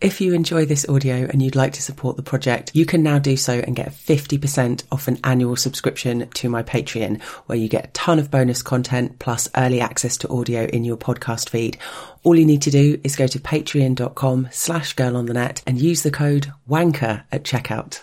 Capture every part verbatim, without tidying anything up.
If you enjoy this audio and you'd like to support the project, you can now do so and get fifty percent off an annual subscription to my Patreon, where you get a ton of bonus content plus early access to audio in your podcast feed. All you need to do is go to patreon.com slash girl on the net and use the code WANKER at checkout.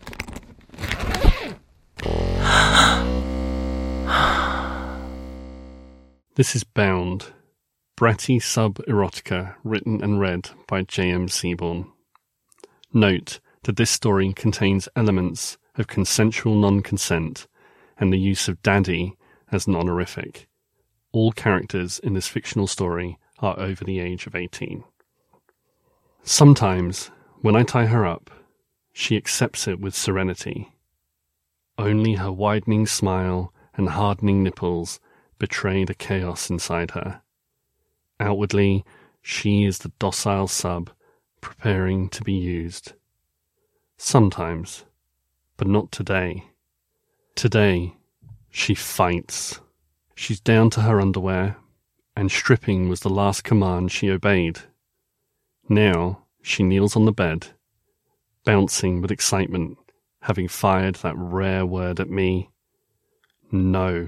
This is Bound, bratty sub-erotica written and read by J M Seaborn. Note that this story contains elements of consensual non-consent and the use of daddy as an honorific. All characters in this fictional story are over the age of eighteen. Sometimes, when I tie her up, she accepts it with serenity. Only her widening smile and hardening nipples betray the chaos inside her. Outwardly, she is the docile sub preparing to be used. Sometimes, but not today. Today, she fights. She's down to her underwear, and stripping was the last command she obeyed. Now, she kneels on the bed, bouncing with excitement, having fired that rare word at me. No.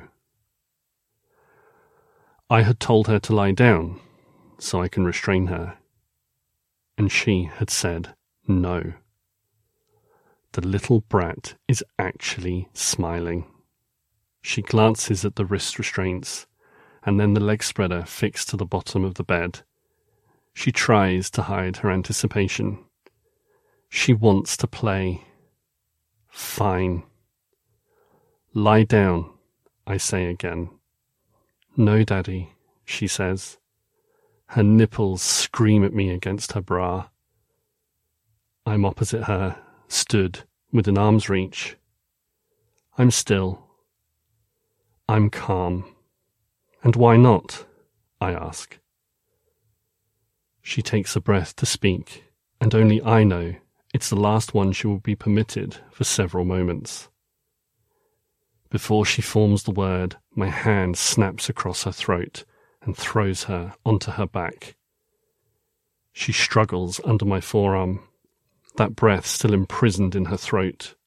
I had told her to lie down, so I can restrain her. And she had said no. The little brat is actually smiling. She glances at the wrist restraints, and then the leg spreader fixed to the bottom of the bed. She tries to hide her anticipation. She wants to play. Fine. Lie down, I say again. No, Daddy, she says. Her nipples scream at me against her bra. I'm opposite her, stood within arm's reach. I'm still. I'm calm. And why not? I ask. She takes a breath to speak, and only I know it's the last one she will be permitted for several moments. Before she forms the word, my hand snaps across her throat and throws her onto her back. She struggles under my forearm, that breath still imprisoned in her throat.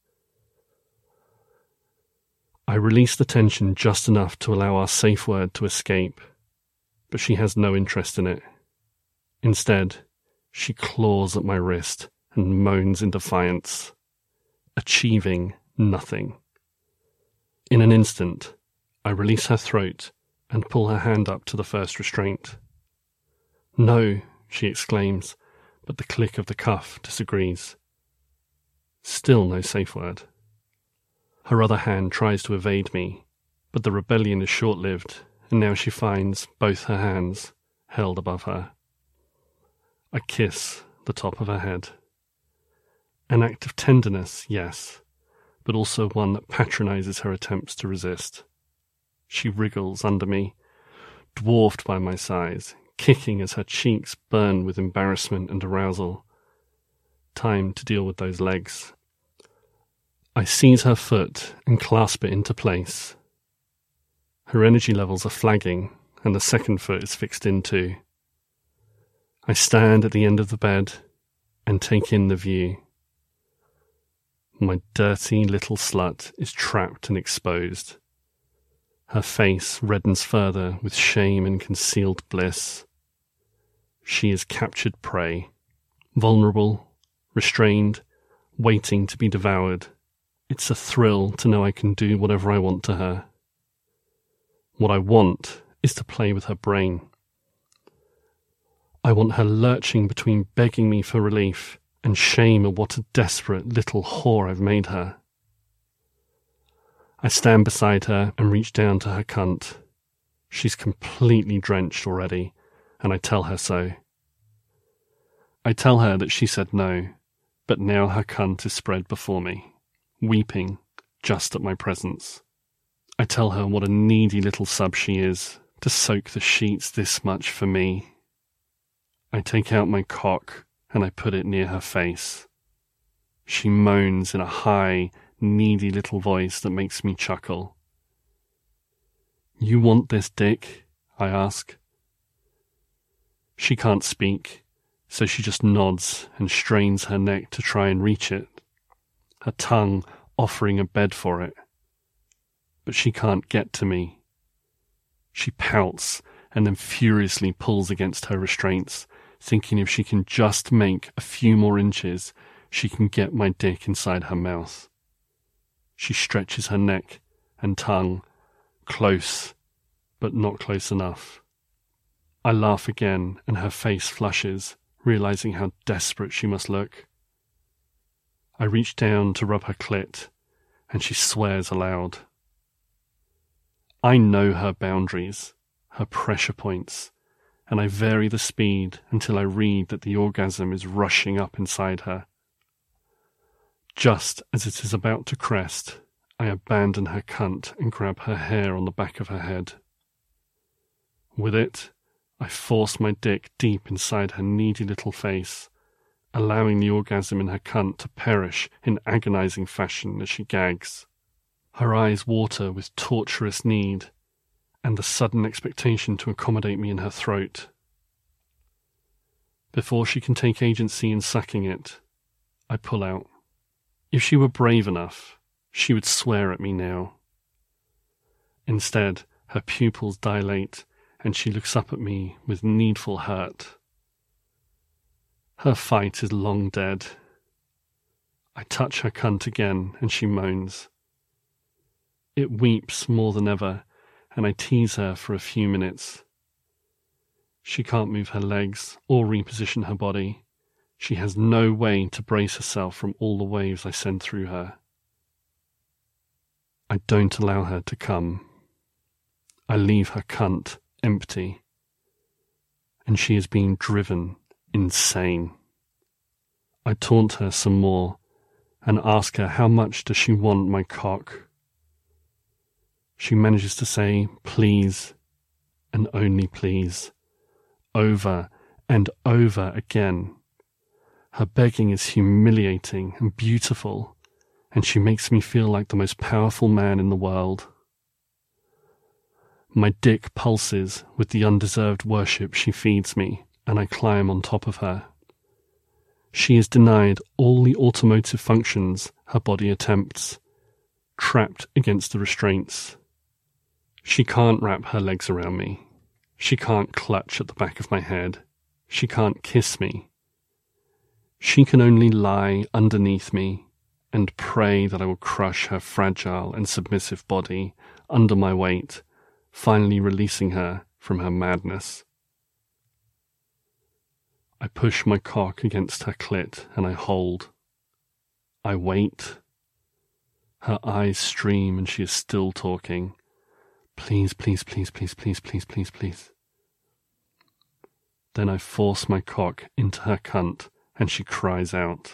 I release the tension just enough to allow our safe word to escape, but she has no interest in it. Instead, she claws at my wrist and moans in defiance, achieving nothing. In an instant, I release her throat and pull her hand up to the first restraint. No, she exclaims, but the click of the cuff disagrees. Still no safe word. Her other hand tries to evade me, but the rebellion is short-lived, and now she finds both her hands held above her. I kiss the top of her head. An act of tenderness, yes, but also one that patronizes her attempts to resist. She wriggles under me, dwarfed by my size, kicking as her cheeks burn with embarrassment and arousal. Time to deal with those legs. I seize her foot and clasp it into place. Her energy levels are flagging, and the second foot is fixed in too. I stand at the end of the bed and take in the view. My dirty little slut is trapped and exposed. Her face reddens further with shame and concealed bliss. She is captured prey, vulnerable, restrained, waiting to be devoured. It's a thrill to know I can do whatever I want to her. What I want is to play with her brain. I want her lurching between begging me for relief and shame at what a desperate little whore I've made her. I stand beside her and reach down to her cunt. She's completely drenched already, and I tell her so. I tell her that she said no, but now her cunt is spread before me, weeping just at my presence. I tell her what a needy little sub she is, to soak the sheets this much for me. I take out my cock and I put it near her face. She moans in a high, needy little voice that makes me chuckle. "You want this dick?" I ask. She can't speak, so she just nods and strains her neck to try and reach it, her tongue offering a bed for it. But she can't get to me. She pouts and then furiously pulls against her restraints, thinking if she can just make a few more inches, she can get my dick inside her mouth. She stretches her neck and tongue, close, but not close enough. I laugh again, and her face flushes, realizing how desperate she must look. I reach down to rub her clit, and she swears aloud. I know her boundaries, her pressure points, and I vary the speed until I read that the orgasm is rushing up inside her. Just as it is about to crest, I abandon her cunt and grab her hair on the back of her head. With it, I force my dick deep inside her needy little face, allowing the orgasm in her cunt to perish in agonizing fashion as she gags. Her eyes water with torturous need, and the sudden expectation to accommodate me in her throat. Before she can take agency in sucking it, I pull out. If she were brave enough, she would swear at me now. Instead, her pupils dilate, and she looks up at me with needful hurt. Her fight is long dead. I touch her cunt again, and she moans. It weeps more than ever, and I tease her for a few minutes. She can't move her legs or reposition her body. She has no way to brace herself from all the waves I send through her. I don't allow her to come. I leave her cunt empty, and she is being driven insane. I taunt her some more and ask her how much does she want my cock. She manages to say please and only please, over and over again. Her begging is humiliating and beautiful, and she makes me feel like the most powerful man in the world. My dick pulses with the undeserved worship she feeds me, and I climb on top of her. She is denied all the automotive functions her body attempts, trapped against the restraints. She can't wrap her legs around me. She can't clutch at the back of my head. She can't kiss me. She can only lie underneath me and pray that I will crush her fragile and submissive body under my weight, finally releasing her from her madness. I push my cock against her clit and I hold. I wait. Her eyes stream and she is still talking. Please, please, please, please, please, please, please, please. Then I force my cock into her cunt and she cries out.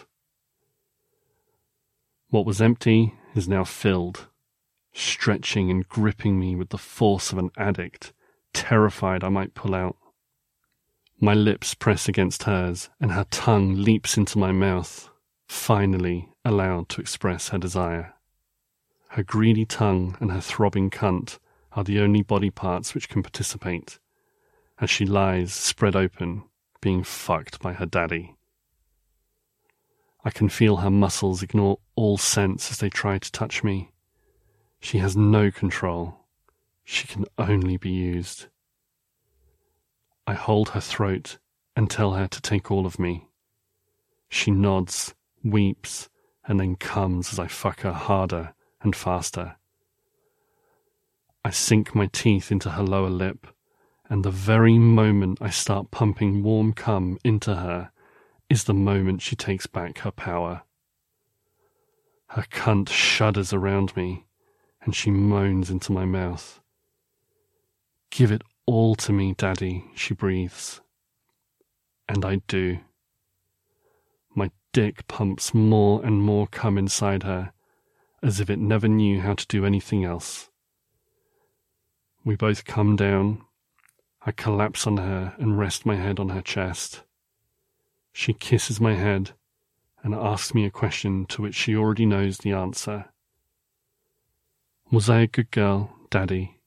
What was empty is now filled, stretching and gripping me with the force of an addict, terrified I might pull out. My lips press against hers, and her tongue leaps into my mouth, finally allowed to express her desire. Her greedy tongue and her throbbing cunt are the only body parts which can participate, as she lies spread open, being fucked by her daddy. I can feel her muscles ignore all sense as they try to touch me. She has no control. She can only be used. I hold her throat and tell her to take all of me. She nods, weeps, and then comes as I fuck her harder and faster. I sink my teeth into her lower lip, and the very moment I start pumping warm cum into her is the moment she takes back her power. Her cunt shudders around me, and she moans into my mouth. Give it all to me, Daddy, she breathes. And I do. My dick pumps more and more cum inside her, as if it never knew how to do anything else. We both come down. I collapse on her and rest my head on her chest. She kisses my head and asks me a question to which she already knows the answer. Was I a good girl, Daddy?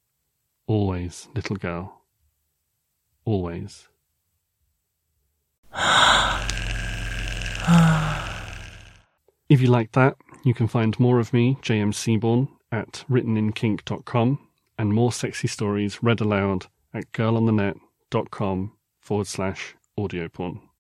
Always, little girl. Always. If you like that, you can find more of me, J M Seaborn, at written in kink dot com and more sexy stories read aloud at girlonthenet.com forward slash audio porn.